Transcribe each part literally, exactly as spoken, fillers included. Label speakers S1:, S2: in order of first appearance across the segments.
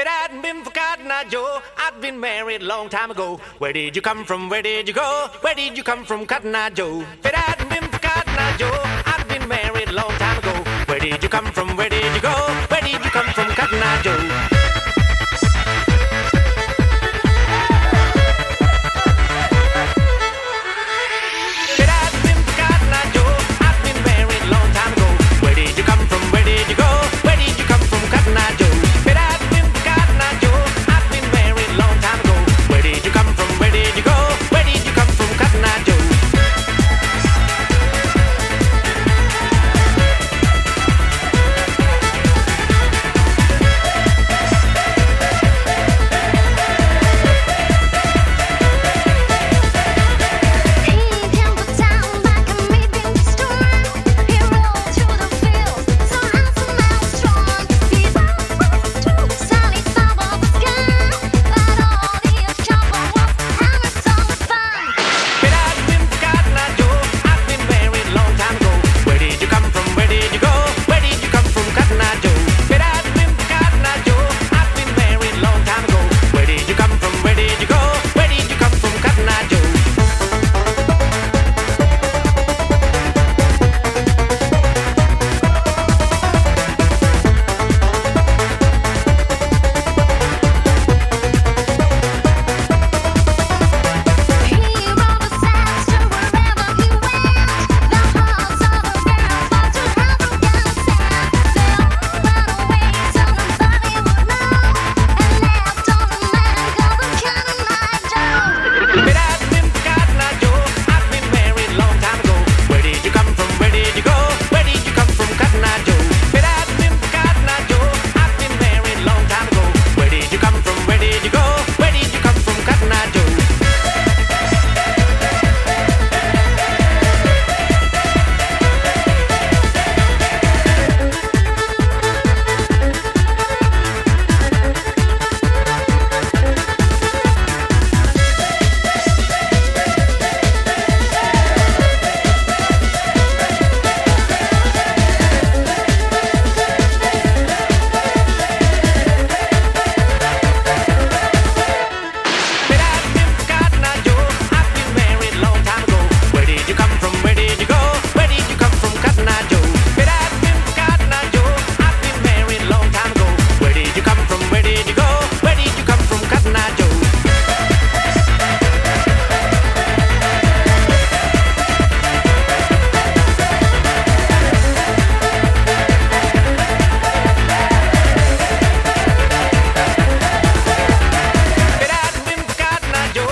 S1: it hadn't been for Cotton Eye Joe, I'd been married a long time ago. Where did you come from? Where did you go? Where did you come from, Cotton Eye Joe? If it hadn't been for Cotton Eye Joe, I'd been married a long time ago. Where did you come from? Where did you go? Where did you come from, Cotton Eye Joe?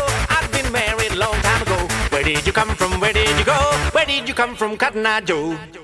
S1: Where did you come from? Where did you go? Where did you come from, Cotton Eye Joe?